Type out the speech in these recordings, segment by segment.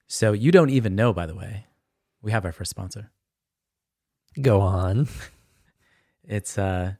So you don't even know, by the way, we have our first sponsor. Go on. It's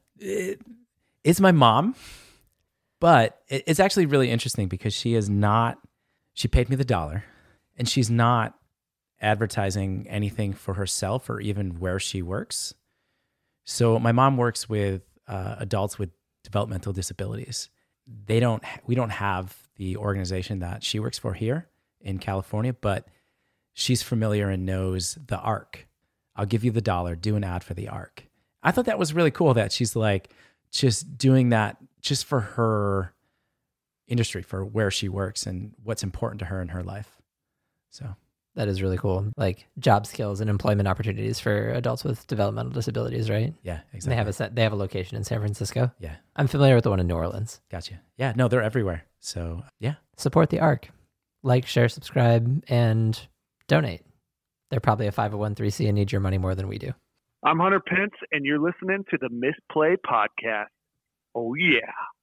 my mom, but it's actually really interesting because she paid me the $1 and she's not advertising anything for herself or even where she works. So my mom works with adults with developmental disabilities. We don't have the organization that she works for here in California, but she's familiar and knows the ARC. I'll give you the $1, do an ad for the ARC. I thought that was really cool that she's like just doing that just for her industry, for where she works and what's important to her in her life. So that is really cool. Like job skills and employment opportunities for adults with developmental disabilities, right? Yeah, exactly. They have a location in San Francisco. Yeah. I'm familiar with the one in New Orleans. Gotcha. Yeah, no, they're everywhere. So yeah. Support the ARC. Like, share, subscribe, and donate. They're probably a 501(c) and need your money more than we do. I'm Hunter Pence, and you're listening to the Misplay Podcast. Oh, yeah.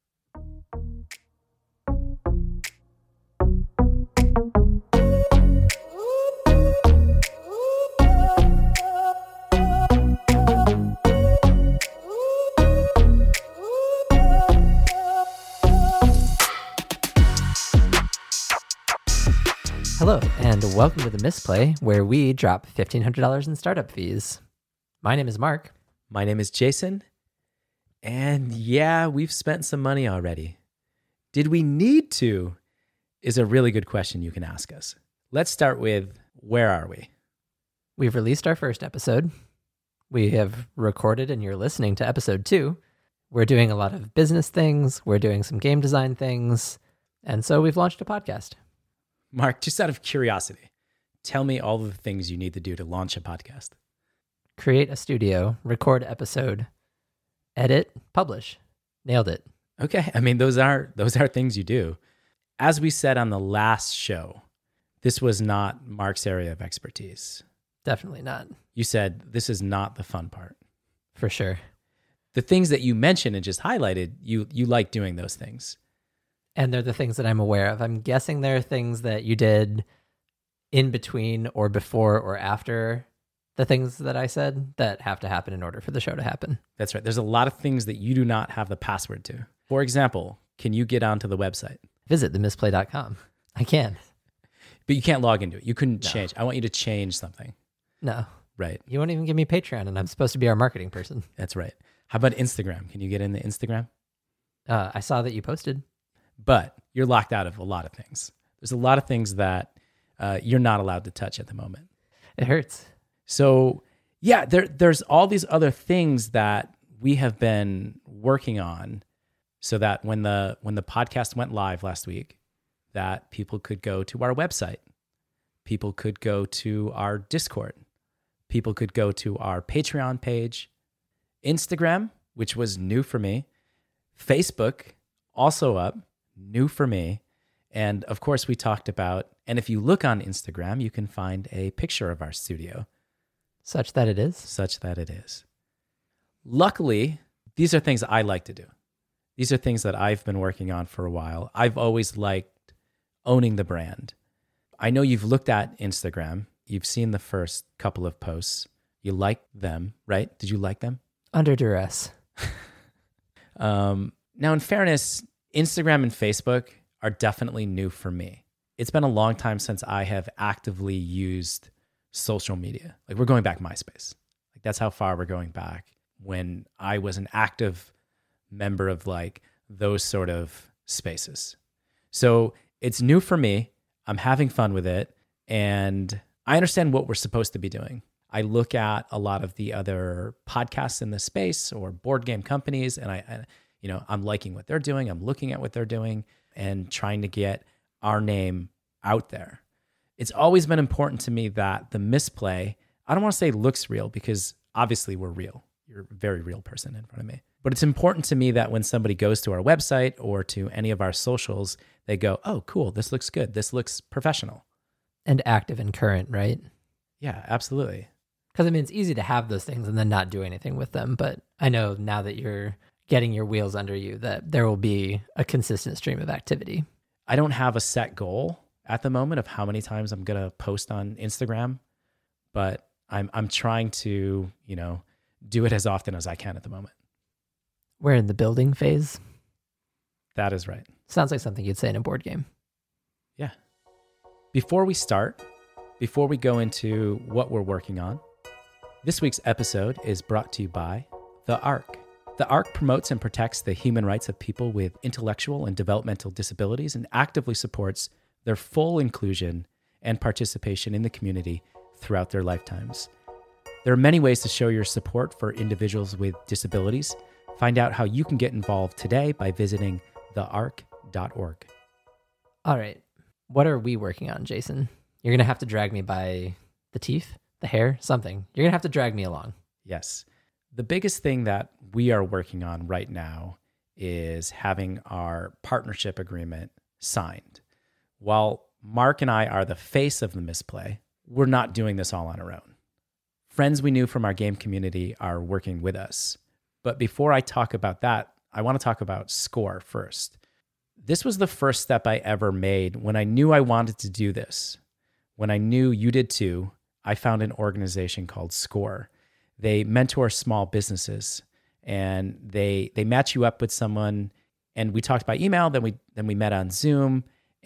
Hello, and welcome to the Misplay, where we drop $1,500 in startup fees. My name is Mark. My name is Jason. And yeah, we've spent some money already. Did we need to? Is a really good question you can ask us. Let's start with, where are we? We've released our first episode. We have recorded and you're listening to episode 2. We're doing a lot of business things. We're doing some game design things. And so we've launched a podcast. Mark, just out of curiosity, tell me all of the things you need to do to launch a podcast. Create a studio, record episode, edit, publish. Nailed it. Okay. I mean, those are things you do. As we said on the last show, this was not Mark's area of expertise. Definitely not. You said this is not the fun part. For sure. The things that you mentioned and just highlighted, you like doing those things. And they're the things that I'm aware of. I'm guessing there are things that you did in between or before or after the things that I said that have to happen in order for the show to happen. That's right. There's a lot of things that you do not have the password to. For example, can you get onto the website? Visit themisplay.com. I can. But you can't log into it. You couldn't change. I want you to change something. No. Right. You won't even give me Patreon, and I'm supposed to be our marketing person. That's right. How about Instagram? Can you get into Instagram? I saw that you posted. But you're locked out of a lot of things. There's a lot of things that you're not allowed to touch at the moment. It hurts. So yeah, there's all these other things that we have been working on so that when the podcast went live last week, that people could go to our website. People could go to our Discord. People could go to our Patreon page. Instagram, which was new for me. Facebook, also up. New for me. And of course, we talked about, and if you look on Instagram, you can find a picture of our studio. Such that it is? Such that it is. Luckily, these are things I like to do. These are things that I've been working on for a while. I've always liked owning the brand. I know you've looked at Instagram. You've seen the first couple of posts. You like them, right? Did you like them? Under duress. Now, in fairness, Instagram and Facebook are definitely new for me. It's been a long time since I have actively used social media. Like, we're going back MySpace. Like, that's how far we're going back, when I was an active member of like those sort of spaces. So it's new for me. I'm having fun with it. And I understand what we're supposed to be doing. I look at a lot of the other podcasts in this space or board game companies, and I'm liking what they're doing. I'm looking at what they're doing and trying to get our name out there. It's always been important to me that the Misplay, I don't want to say looks real, because obviously we're real. You're a very real person in front of me. But it's important to me that when somebody goes to our website or to any of our socials, they go, oh, cool, this looks good. This looks professional. And active and current, right? Yeah, absolutely. Because I mean, it's easy to have those things and then not do anything with them. But I know now that you're getting your wheels under you that there will be a consistent stream of activity. I don't have a set goal at the moment of how many times I'm going to post on Instagram, but I'm trying to, do it as often as I can at the moment. We're in the building phase. That is right. Sounds like something you'd say in a board game. Yeah. Before we go into what we're working on, this week's episode is brought to you by The Arc. The Arc promotes and protects the human rights of people with intellectual and developmental disabilities and actively supports their full inclusion and participation in the community throughout their lifetimes. There are many ways to show your support for individuals with disabilities. Find out how you can get involved today by visiting thearc.org. All right. What are we working on, Jason? You're going to have to drag me by the teeth, the hair, something. You're going to have to drag me along. Yes. The biggest thing that we are working on right now is having our partnership agreement signed. While Mark and I are the face of the Misplay, we're not doing this all on our own. Friends we knew from our game community are working with us. But before I talk about that, I want to talk about Score first. This was the first step I ever made when I knew I wanted to do this. When I knew you did too, I found an organization called Score. They mentor small businesses, and they match you up with someone. And we talked by email, then we met on Zoom,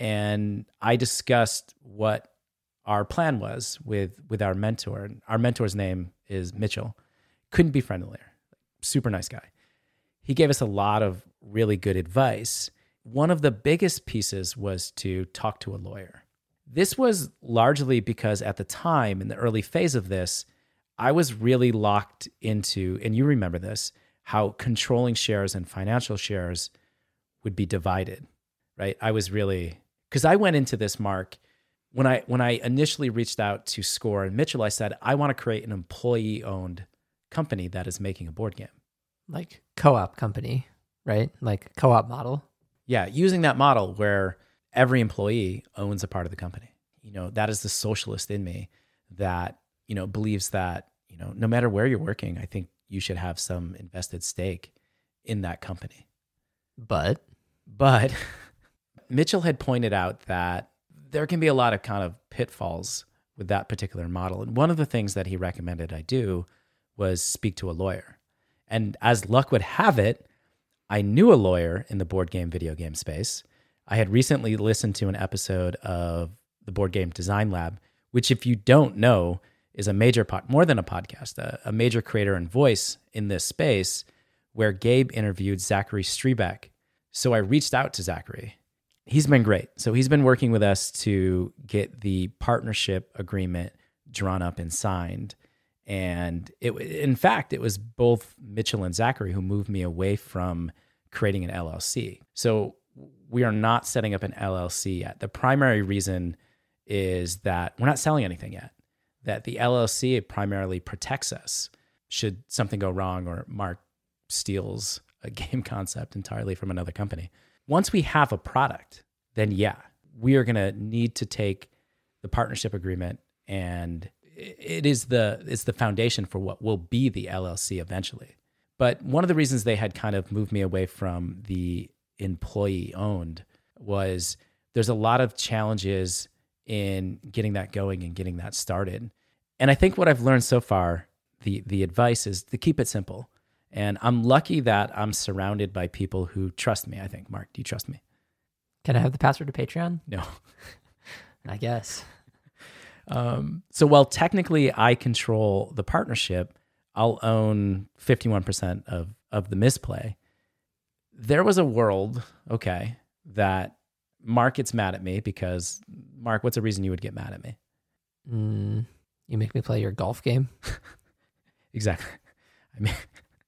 and I discussed what our plan was with our mentor. Our mentor's name is Mitchell. Couldn't be friendlier. Super nice guy. He gave us a lot of really good advice. One of the biggest pieces was to talk to a lawyer. This was largely because at the time, in the early phase of this, I was really locked into, and you remember this, how controlling shares and financial shares would be divided, right? I was really, because I went into this, Mark, when I initially reached out to Score and Mitchell, I said, I want to create an employee-owned company that is making a board game. Like co-op company, right? Like co-op model. Yeah, using that model where every employee owns a part of the company. That is the socialist in me that, believes that, no matter where you're working, I think you should have some invested stake in that company. But Mitchell had pointed out that there can be a lot of kind of pitfalls with that particular model. And one of the things that he recommended I do was speak to a lawyer. And as luck would have it, I knew a lawyer in the board game, video game space. I had recently listened to an episode of the Board Game Design Lab, which, if you don't know, is a major more than a podcast, a major creator and voice in this space, where Gabe interviewed Zachary Strebeck. So I reached out to Zachary. He's been great. So he's been working with us to get the partnership agreement drawn up and signed. And in fact, it was both Mitchell and Zachary who moved me away from creating an LLC. So we are not setting up an LLC yet. The primary reason is that we're not selling anything yet, that the LLC primarily protects us should something go wrong or Mark steals a game concept entirely from another company. Once we have a product, then yeah, we are going to need to take the partnership agreement, and it's the foundation for what will be the LLC eventually. But one of the reasons they had kind of moved me away from the employee-owned was there's a lot of challenges in getting that going and getting that started. And I think what I've learned so far, the advice is to keep it simple. And I'm lucky that I'm surrounded by people who trust me, I think. Mark, do you trust me? Can I have the password to Patreon? No. I guess. So while technically I control the partnership, I'll own 51% of the Misplay. There was a world, that Mark gets mad at me because, Mark, what's a reason you would get mad at me? You make me play your golf game? Exactly. I mean,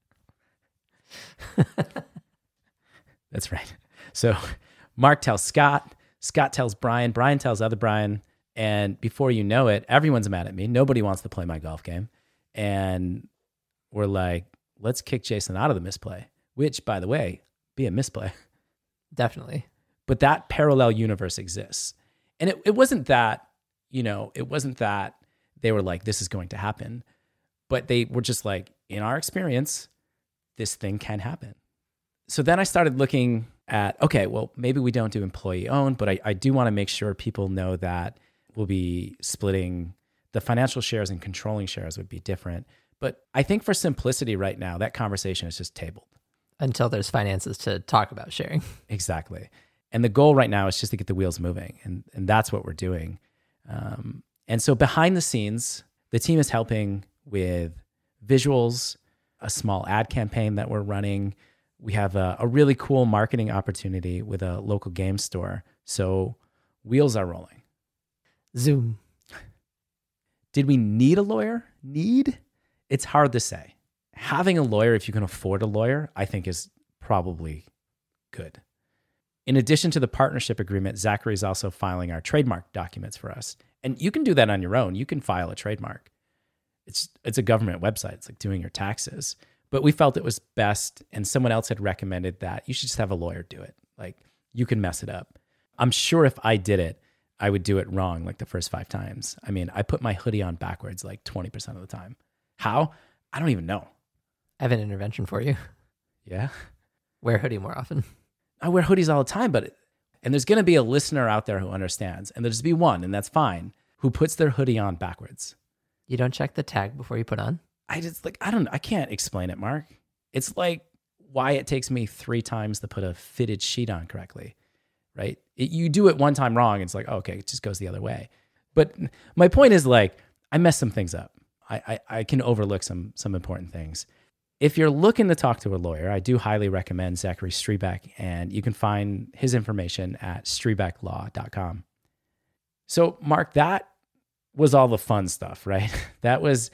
that's right. So Mark tells Scott, Scott tells Brian, Brian tells other Brian, and before you know it, everyone's mad at me. Nobody wants to play my golf game. And we're like, let's kick Jason out of the Misplay, which, by the way, be a Misplay. Definitely. But that parallel universe exists. And it wasn't that, it wasn't that they were like, this is going to happen. But they were just like, in our experience, this thing can happen. So then I started looking at, okay, well, maybe we don't do employee owned, but I do want to make sure people know that we'll be splitting the financial shares and controlling shares would be different. But I think for simplicity right now, that conversation is just tabled. Until there's finances to talk about sharing. Exactly. And the goal right now is just to get the wheels moving. And that's what we're doing. And so behind the scenes, the team is helping with visuals, a small ad campaign that we're running. We have a really cool marketing opportunity with a local game store. So wheels are rolling. Zoom. Did we need a lawyer? Need? It's hard to say. Having a lawyer, if you can afford a lawyer, I think is probably good. In addition to the partnership agreement, Zachary is also filing our trademark documents for us. And you can do that on your own. You can file a trademark. It's a government website. It's like doing your taxes. But we felt it was best, and someone else had recommended that you should just have a lawyer do it. Like, you can mess it up. I'm sure if I did it, I would do it wrong like the first 5 times. I mean, I put my hoodie on backwards like 20% of the time. How? I don't even know. I have an intervention for you. Yeah? Wear a hoodie more often. I wear hoodies all the time, and there's going to be a listener out there who understands, and there's be one, and that's fine, who puts their hoodie on backwards. You don't check the tag before you put on? I can't explain it, Mark. It's like why it takes me 3 times to put a fitted sheet on correctly, right? You do it one time wrong, it's like, oh, okay, it just goes the other way. But my point is, like, I mess some things up. I can overlook some important things. If you're looking to talk to a lawyer, I do highly recommend Zachary Strebeck, and you can find his information at strebecklaw.com. So, Mark, that was all the fun stuff, right? That was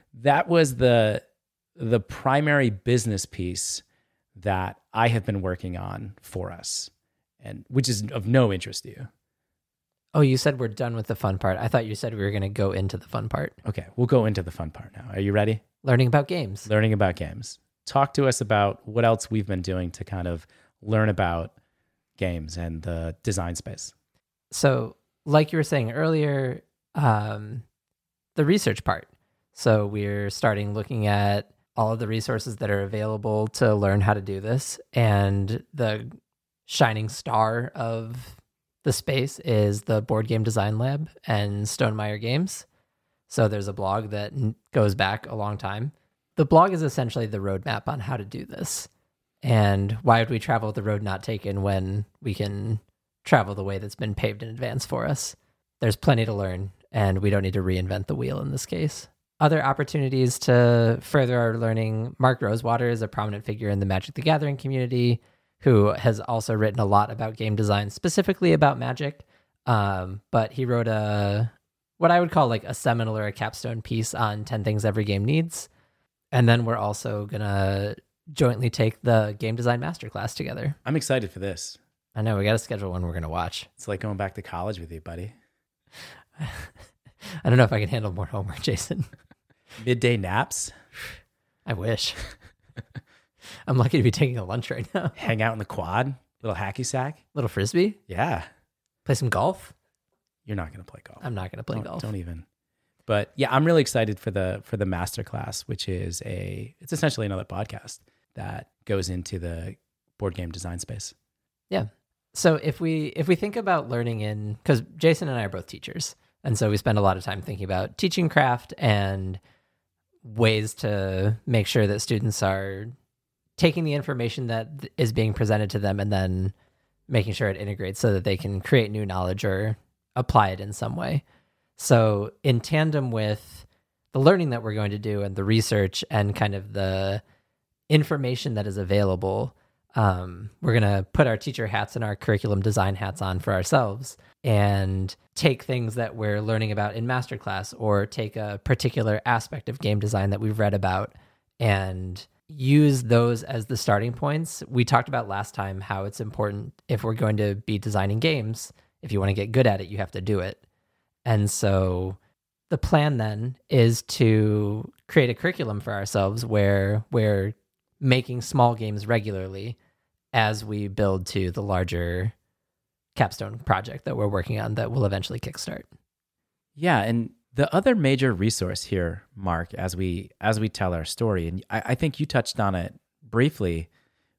the primary business piece that I have been working on for us, and which is of no interest to you. Oh, you said we're done with the fun part. I thought you said we were going to go into the fun part. Okay, we'll go into the fun part now. Are you ready? Learning about games. Learning about games. Talk to us about what else we've been doing to kind of learn about games and the design space. So, like you were saying earlier, the research part. So we're starting looking at all of the resources that are available to learn how to do this. And the shining star of the space is the Board Game Design Lab and Stonemaier Games. So there's a blog that goes back a long time. The blog is essentially the roadmap on how to do this. And why would we travel the road not taken when we can travel the way that's been paved in advance for us? There's plenty to learn, and we don't need to reinvent the wheel in this case. Other opportunities to further our learning: Mark Rosewater is a prominent figure in the Magic the Gathering community who has also written a lot about game design, specifically about Magic. But he wrote what I would call like a seminal or a capstone piece on 10 things every game needs. And then we're also going to jointly take the game design masterclass together. I'm excited for this. I know, we got to schedule one we're going to watch. It's like going back to college with you, buddy. I don't know if I can handle more homework, Jason. Midday naps? I wish. I'm lucky to be taking a lunch right now. Hang out in the quad? Little hacky sack? Little frisbee? Yeah. Play some golf? You're not going to play golf. I'm not going to play golf. Don't even. But yeah, I'm really excited for the masterclass, which is it's essentially another podcast that goes into the board game design space. Yeah. So if we think about learning because Jason and I are both teachers, and so we spend a lot of time thinking about teaching craft and ways to make sure that students are taking the information that is being presented to them and then making sure it integrates so that they can create new knowledge or apply it in some way. So in tandem with the learning that we're going to do and the research and kind of the information that is available, we're going to put our teacher hats and our curriculum design hats on for ourselves and take things that we're learning about in masterclass or take a particular aspect of game design that we've read about and use those as the starting points. We talked about last time how it's important if we're going to be designing games, if you want to get good at it, you have to do it. And so the plan then is to create a curriculum for ourselves where we're making small games regularly as we build to the larger capstone project that we're working on that will eventually kickstart. Yeah, and the other major resource here, Mark, as we tell our story, and I think you touched on it briefly,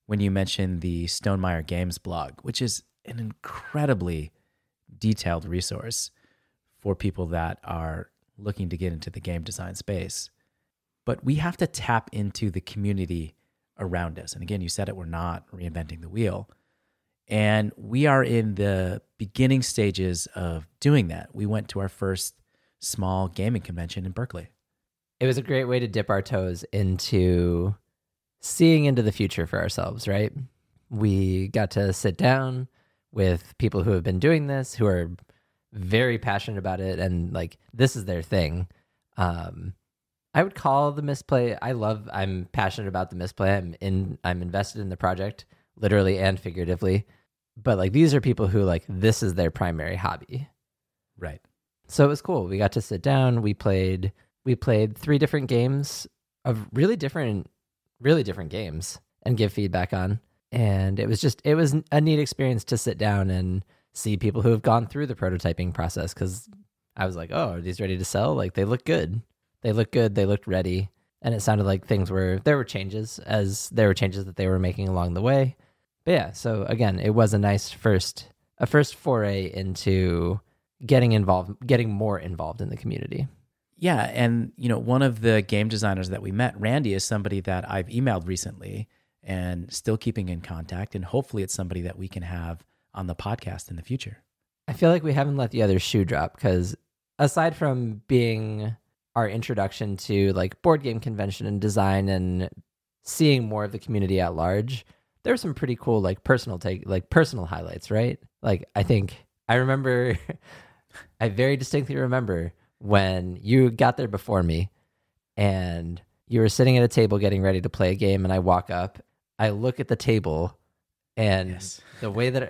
when you mentioned the Stonemaier Games blog, which is an incredibly detailed resource for people that are looking to get into the game design space. But we have to tap into the community around us. And again, you said it, we're not reinventing the wheel. And we are in the beginning stages of doing that. We went to our first small gaming convention in Berkeley. It was a great way to dip our toes into seeing into the future for ourselves, right? We got to sit down with people who have been doing this, who are very passionate about it, and like this is their thing. I would call the Misplay. I'm passionate about the Misplay. I'm invested in the project, literally and figuratively. But like these are people who like this is their primary hobby. Right. So it was cool. We got to sit down. We played 3 different games of really different games and give feedback on. And it was a neat experience to sit down and see people who have gone through the prototyping process, because I was like, oh, are these ready to sell? Like they look good. They looked ready. And it sounded like there were changes that they were making along the way. But yeah, so again, it was a nice first foray into getting more involved in the community. Yeah, and one of the game designers that we met, Randy, is somebody that I've emailed recently and still keeping in contact, and hopefully it's somebody that we can have on the podcast in the future. I feel like we haven't let the other shoe drop, because aside from being our introduction to like board game convention and design and seeing more of the community at large, there were some pretty cool like personal highlights, right? Like I very distinctly remember when you got there before me and you were sitting at a table getting ready to play a game, and I walk up, I look at the table, and yes. the way that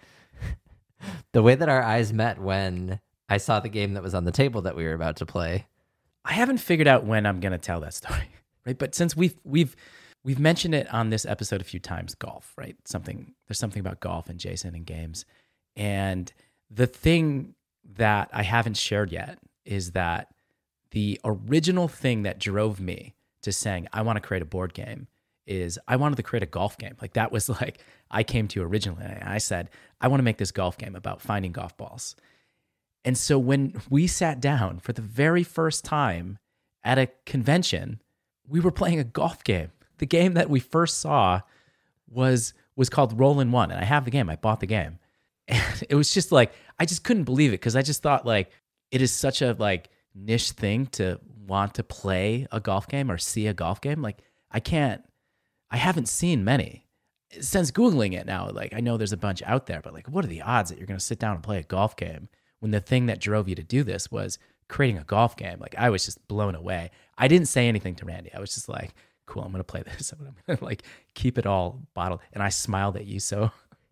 our eyes met when I saw the game that was on the table that we were about to play. I haven't figured out when I'm going to tell that story, right? But since we've mentioned it on this episode a few times, golf, right? There's something about golf and Jason and games. And the thing that I haven't shared yet is that the original thing that drove me to saying, I want to create a board game, is I wanted to create a golf game. Like that was like, I came to you originally and I said, I want to make this golf game about finding golf balls. And so when we sat down for the very first time at a convention, we were playing a golf game. The game that we first saw was called Roll-in-One. And I have the game. I bought the game. And it was just like, I just couldn't believe it, because I just thought like, it is such a like niche thing to want to play a golf game or see a golf game. Like I haven't seen many. Since Googling it now, like I know there's a bunch out there, but like what are the odds that you're going to sit down and play a golf game when the thing that drove you to do this was creating a golf game? Like I was just blown away. I didn't say anything to Randy. I was just like, cool, I'm going to play this. I'm going to like keep it all bottled. And I smiled at you so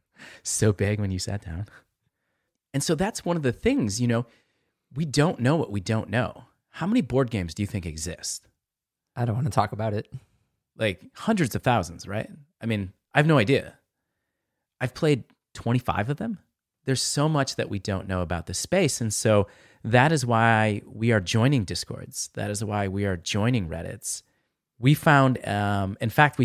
big when you sat down. And so that's one of the things, we don't know what we don't know. How many board games do you think exist? I don't want to talk about it. Like hundreds of thousands, right? I mean, I have no idea. I've played 25 of them. There's so much that we don't know about the space. And so that is why we are joining Discords. That is why we are joining Reddits. We found, in fact,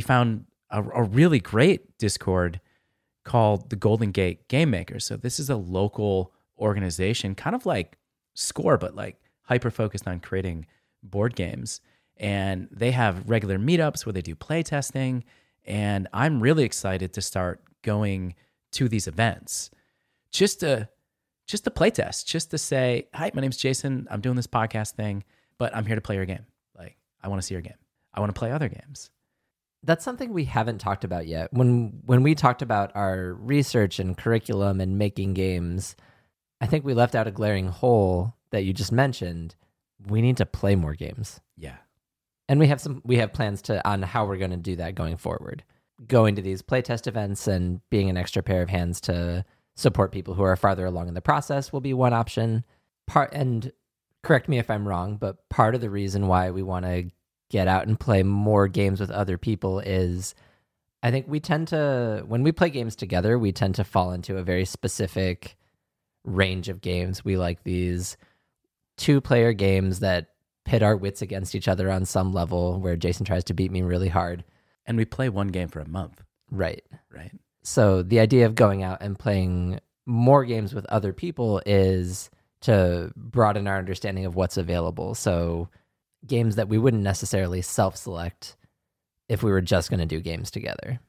a really great Discord called the Golden Gate Game Makers. So this is a local organization, kind of like Score, but like hyper-focused on creating board games. And they have regular meetups where they do play testing. And I'm really excited to start going to these events just to play test, just to say, hi, my name's Jason. I'm doing this podcast thing, but I'm here to play your game. Like, I want to see your game. I want to play other games. That's something we haven't talked about yet. When we talked about our research and curriculum and making games, I think we left out a glaring hole that you just mentioned. We need to play more games. Yeah. And we have plans on how we're going to do that going forward. Going to these playtest events and being an extra pair of hands to support people who are farther along in the process will be one option. And correct me if I'm wrong, but part of the reason why we want to get out and play more games with other people is I think when we play games together, we tend to fall into a very specific range of games. We like these 2-player games that pit our wits against each other on some level, where Jason tries to beat me really hard. And we play one game for a month. Right. right? So the idea of going out and playing more games with other people is to broaden our understanding of what's available. So games that we wouldn't necessarily self-select if we were just going to do games together.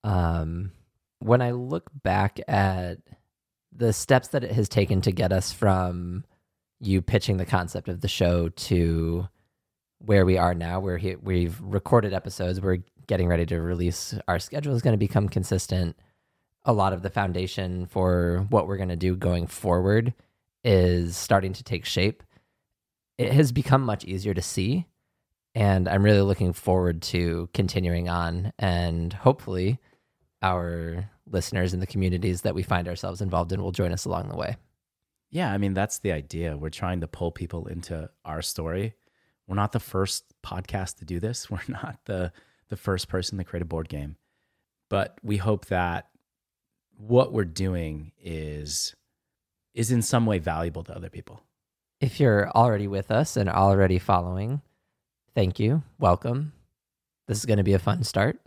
When I look back at the steps that it has taken to get us from you pitching the concept of the show to where we are now, where we've recorded episodes, we're getting ready to release, our schedule is going to become consistent. A lot of the foundation for what we're going to do going forward is starting to take shape. It has become much easier to see, and I'm really looking forward to continuing on, and hopefully our listeners and the communities that we find ourselves involved in will join us along the way. Yeah, I mean, that's the idea. We're trying to pull people into our story. We're not the first podcast to do this. We're not the first person to create a board game. But we hope that what we're doing is in some way valuable to other people. If you're already with us and already following, thank you. Welcome. This is going to be a fun start.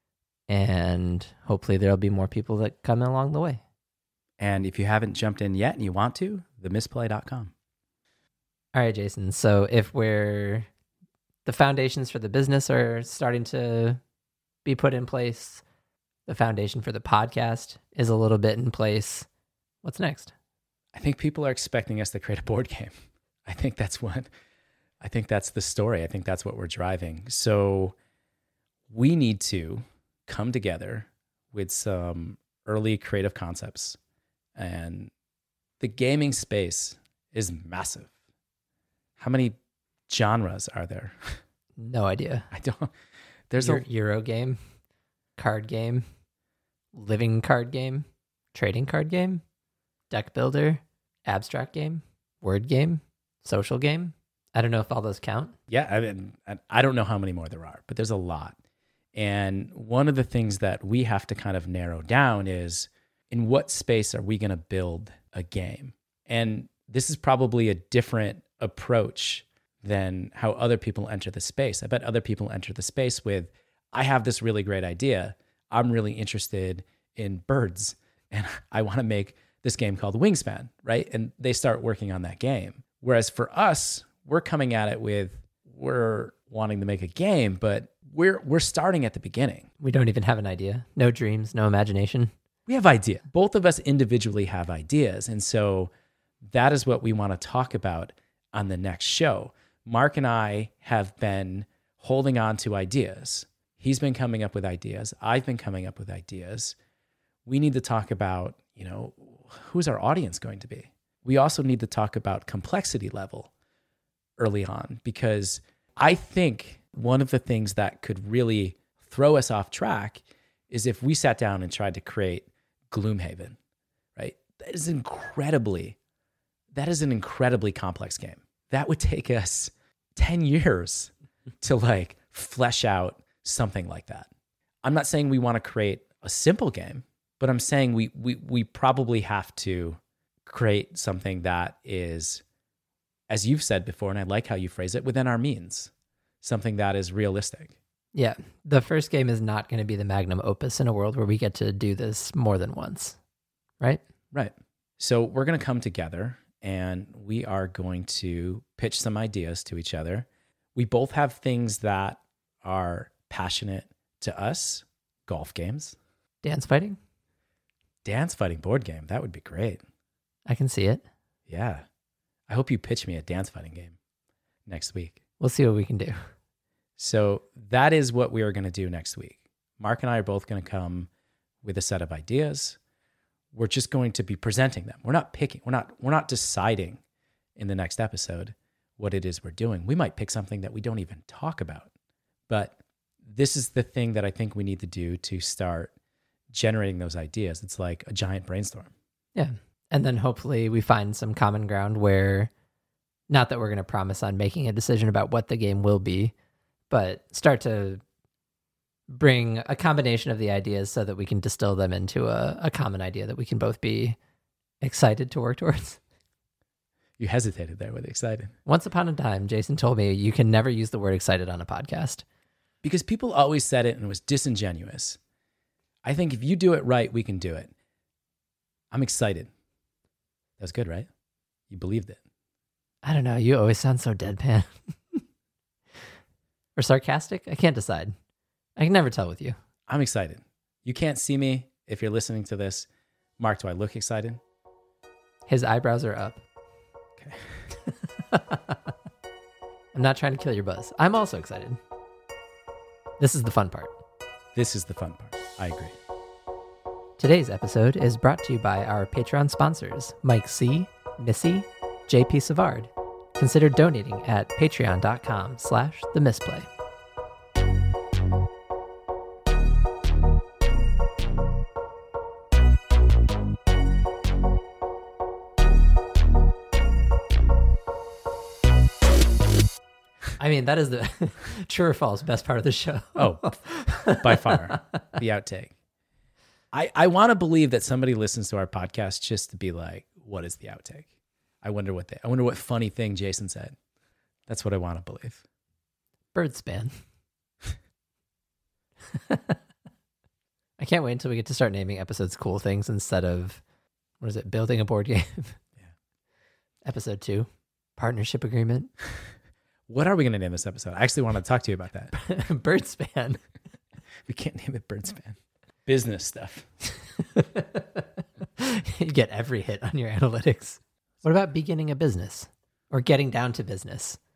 And hopefully there'll be more people that come along the way. And if you haven't jumped in yet and you want to, themisplay.com. All right, Jason. So if the foundations for the business are starting to be put in place, the foundation for the podcast is a little bit in place, what's next? I think people are expecting us to create a board game. I think that's the story. I think that's what we're driving. So we need to come together with some early creative concepts. And the gaming space is massive. How many genres are there? No idea. I don't. There's a Euro game, card game, living card game, trading card game, deck builder, abstract game, word game, social game. I don't know if all those count. Yeah, I mean, I don't know how many more there are, but there's a lot. And one of the things that we have to kind of narrow down is, in what space are we going to build a game? And this is probably a different approach than how other people enter the space. I bet other people enter the space with, I have this really great idea. I'm really interested in birds, and I want to make this game called Wingspan, right? And they start working on that game. Whereas for us, we're coming at it with, we're wanting to make a game, but we're starting at the beginning. We don't even have an idea. No dreams, no imagination. We have idea. Both of us individually have ideas. And so that is what we want to talk about on the next show. Mark and I have been holding on to ideas. He's been coming up with ideas. I've been coming up with ideas. We need to talk about, who's our audience going to be? We also need to talk about complexity level early on, because I think one of the things that could really throw us off track is if we sat down and tried to create Gloomhaven, right? That is an incredibly complex game. That would take us 10 years to flesh out something like that. I'm not saying we want to create a simple game, but I'm saying we probably have to create something that is, as you've said before, and I like how you phrase it, within our means, something that is realistic. Yeah, the first game is not going to be the magnum opus in a world where we get to do this more than once, right? Right. So we're going to come together and we are going to pitch some ideas to each other. We both have things that are passionate to us. Golf games. Dance fighting board game. That would be great. I can see it. Yeah. I hope you pitch me a dance fighting game next week. We'll see what we can do. So that is what we are going to do next week. Mark and I are both going to come with a set of ideas. We're just going to be presenting them. We're not picking. We're not deciding in the next episode what it is we're doing. We might pick something that we don't even talk about. But this is the thing that I think we need to do to start generating those ideas. It's like a giant brainstorm. Yeah. And then hopefully we find some common ground where, not that we're going to promise on making a decision about what the game will be, but start to bring a combination of the ideas so that we can distill them into a common idea that we can both be excited to work towards. You hesitated there with excited. Once upon a time, Jason told me you can never use the word excited on a podcast. Because people always said it and it was disingenuous. I think if you do it right, we can do it. I'm excited. That was good, right? You believed it. I don't know. You always sound so deadpan. Or sarcastic? I can't decide. I can never tell with you. I'm excited. You can't see me if you're listening to this. Mark, do I look excited? His eyebrows are up. Okay. I'm not trying to kill your buzz. I'm also excited. This is the fun part. This is the fun part. I agree. Today's episode is brought to you by our Patreon sponsors, Mike C., Missy, JP Savard. Consider donating at patreon.com/themisplay. I mean, that is the true or false best part of the show. Oh, by far, the outtake. I want to believe that somebody listens to our podcast just to be like, what is the outtake? I wonder what funny thing Jason said. That's what I want to believe. Bird span. I can't wait until we get to start naming episodes cool things instead of, what is it, building a board game? Yeah. Episode 2, partnership agreement. What are we going to name this episode? I actually want to talk to you about that. Bird span. We can't name it Bird Span. Business stuff. You get every hit on your analytics. What about beginning a business or getting down to business?